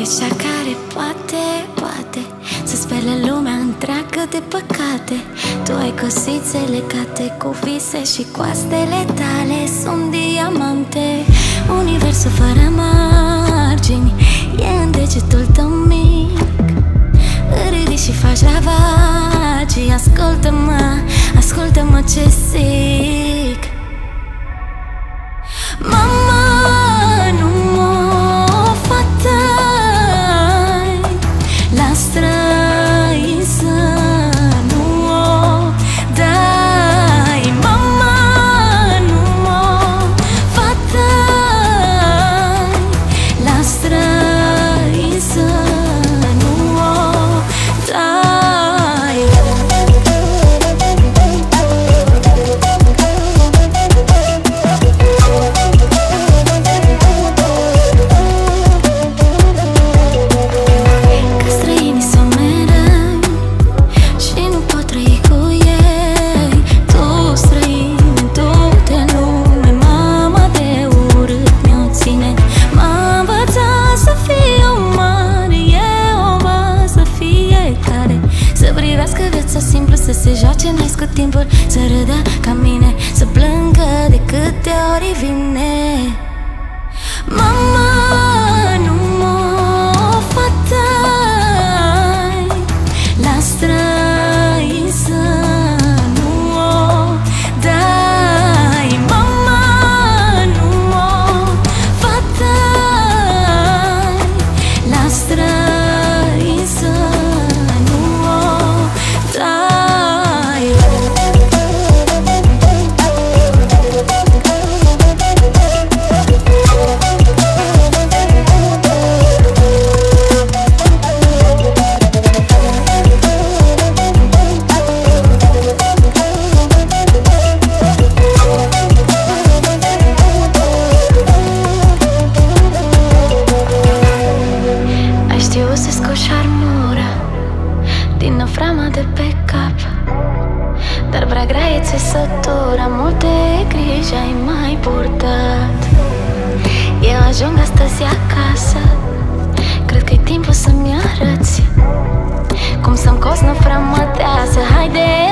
ești cea care poate să spele lumea întreagă de păcate. Tu ai cosițele legate cu vise și coastele tale sunt diamante. Universul fără margini e în degetul tău mic. Ridici și faci ravagii. Ascultă-mă ce zic. Mama, nu mă fatai la străin să nu o dai. Mama, nu mă fatai la străin să nu o dai. Că străinii sunt mereu și nu pot trăi cu ei. Tu străin în toate lume, mama de urât mi-o ține. M-a învățat să fiu mare, e o bază fiecare. Să privească viața simplu, să se joace nice cu timpul, să râdă ca mine, să plângă de câte ori vine. Mama, nu mă fatai la străin să nu o dai. Mama, nu mă fatai la străin să nu o dai. Ai știut să scoși armura din năvrama de pe cap, dar prea grea e țesătura, multe griji ai mai purtat. Eu ajung astăzi acasă, cred că-i timpul să-mi arăți cum să-mi cos năvrama de azi. Haide,